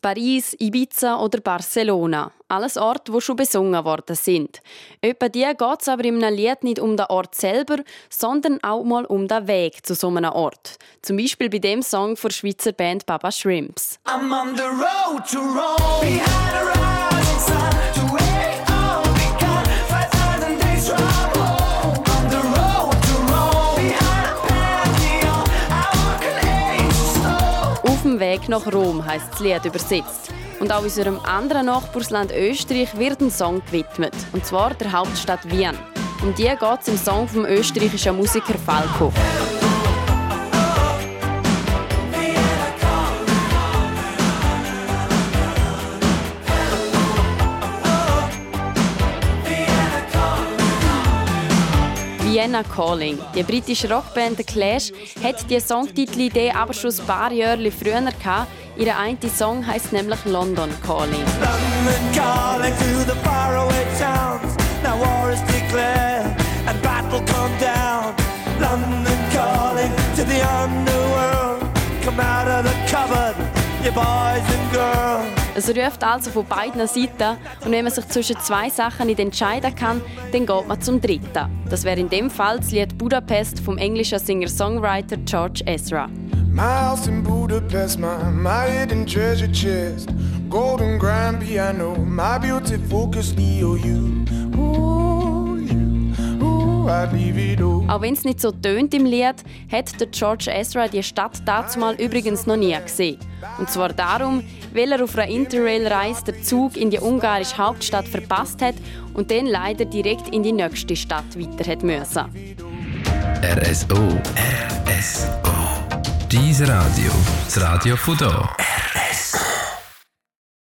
Paris, Ibiza oder Barcelona. Alles Orte, die schon besungen worden sind. Etwa die geht es aber in einem Lied nicht um den Ort selber, sondern auch mal um den Weg zu so einem Ort. Zum Beispiel bei dem Song der Schweizer Band Baba Shrimps. I'm on the road to Rome. We had a rising sun to wake up. We got 5,000 days from home. On the road to Rome. We had a pantheon. I walk an angel slow. Auf dem Weg nach Rom heisst das Lied übersetzt. Und auch unserem anderen Nachbarsland Österreich wird ein Song gewidmet. Und zwar der Hauptstadt Wien. Um die geht es im Song vom österreichischen Musiker Falco. Vienna Calling. Die britische Rockband The Clash hat die Songtitelidee aber schon ein paar Jahre früher gehabt. Ihr eine Song heisst nämlich London Calling. London calling to the faraway towns. Now war is declared and battle come down. London calling to the underworld. Come out of the cupboard, you boys and girls. Es ruft also von beiden Seiten und wenn man sich zwischen zwei Sachen nicht entscheiden kann, dann geht man zum dritten. Das wäre in dem Fall das Lied Budapest vom englischen Singer-Songwriter George Ezra. My house in Budapest, my hidden treasure chest, golden grand piano, my beauty focus, EOU. I'd leave it all. Auch wenn es nicht so tönt im Lied, hat der George Ezra die Stadt dazumal übrigens noch nie gesehen. Und zwar darum, weil er auf einer Interrail-Reise den Zug in die ungarische Hauptstadt verpasst hat und dann leider direkt in die nächste Stadt weiter hat müssen. RSO. RSO. Dein Radio. Das Radio von da. RSO.